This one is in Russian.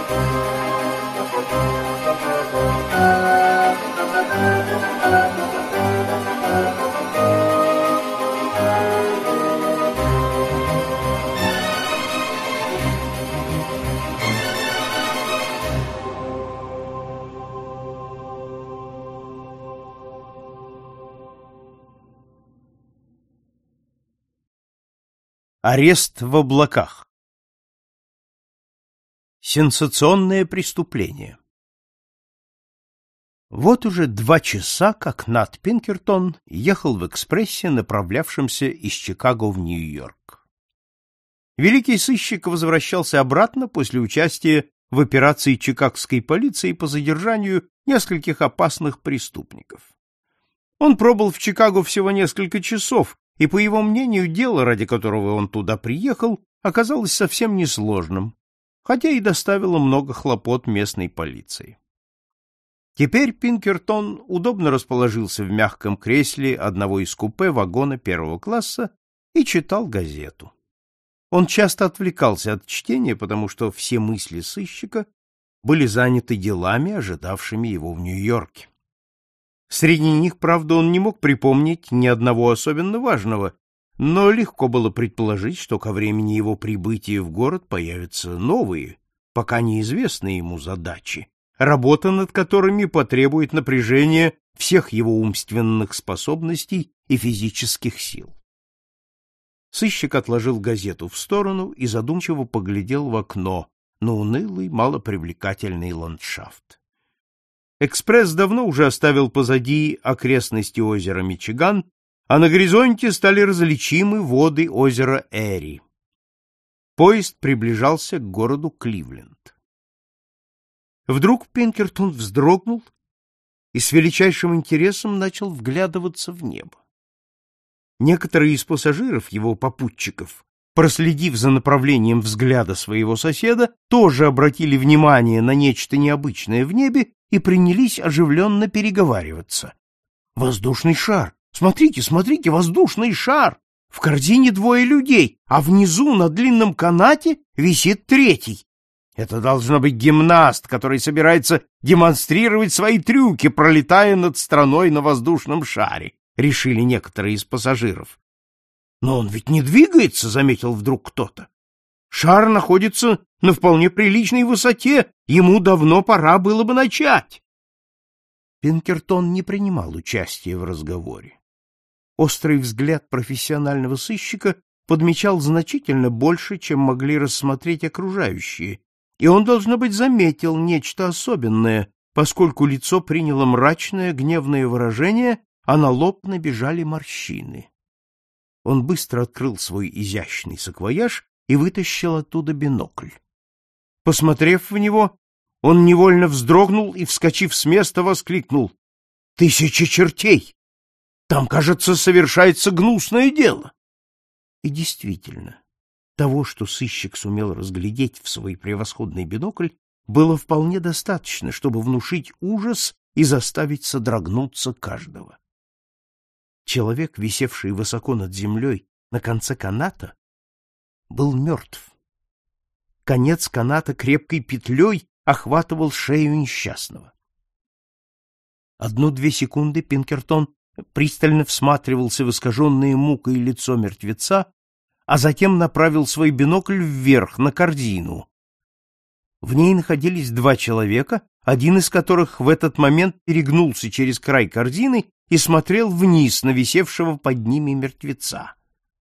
Арест в облаках. Сенсационное преступление. Вот уже 2 часа, как Нат Пинкертон ехал в экспрессе, направлявшемся из Чикаго в Нью-Йорк. Великий сыщик возвращался обратно после участия в операции чикагской полиции по задержанию нескольких опасных преступников. Он пробыл в Чикаго всего несколько часов, и, по его мнению, дело, ради которого он туда приехал, оказалось совсем несложным, хотя и доставило много хлопот местной полиции. Теперь Пинкертон удобно расположился в мягком кресле одного из купе вагона 1-го класса и читал газету. Он часто отвлекался от чтения, потому что все мысли сыщика были заняты делами, ожидавшими его в Нью-Йорке. Среди них, правда, он не мог припомнить ни одного особенно важного, но легко было предположить, что ко времени его прибытия в город появятся новые, пока неизвестные ему задачи, работа над которыми потребует напряжения всех его умственных способностей и физических сил. Сыщик отложил газету в сторону и задумчиво поглядел в окно на унылый, малопривлекательный ландшафт. Экспресс давно уже оставил позади окрестности озера Мичиган, а на горизонте стали различимы воды озера Эри. Поезд приближался к городу Кливленд. Вдруг Пинкертон вздрогнул и с величайшим интересом начал вглядываться в небо. Некоторые из пассажиров, его попутчиков, проследив за направлением взгляда своего соседа, тоже обратили внимание на нечто необычное в небе и принялись оживленно переговариваться. «Воздушный шар! Смотрите, смотрите, воздушный шар! В корзине 2 людей, а внизу на длинном канате висит 3-й. Это должно быть гимнаст, который собирается демонстрировать свои трюки, пролетая над страной на воздушном шаре», — решили некоторые из пассажиров. «Но он ведь не двигается», — заметил вдруг кто-то. «Шар находится на вполне приличной высоте, ему давно пора было бы начать». Пинкертон не принимал участия в разговоре. Острый взгляд профессионального сыщика подмечал значительно больше, чем могли рассмотреть окружающие, и он, должно быть, заметил нечто особенное, поскольку лицо приняло мрачное, гневное выражение, а на лоб набежали морщины. Он быстро открыл свой изящный саквояж и вытащил оттуда бинокль. Посмотрев в него, он невольно вздрогнул и, вскочив с места, воскликнул: «Тысяча чертей! Там, кажется, совершается гнусное дело!» И действительно, того, что сыщик сумел разглядеть в свой превосходный бинокль, было вполне достаточно, чтобы внушить ужас и заставить содрогнуться каждого. Человек, висевший высоко над землей на конце каната, был мертв. Конец каната крепкой петлей охватывал шею несчастного. 1-2 секунды Пинкертон пристально всматривался в искаженное мукой лицо мертвеца, а затем направил свой бинокль вверх, на корзину. В ней находились 2 человека, один из которых в этот момент перегнулся через край корзины и смотрел вниз на висевшего под ними мертвеца.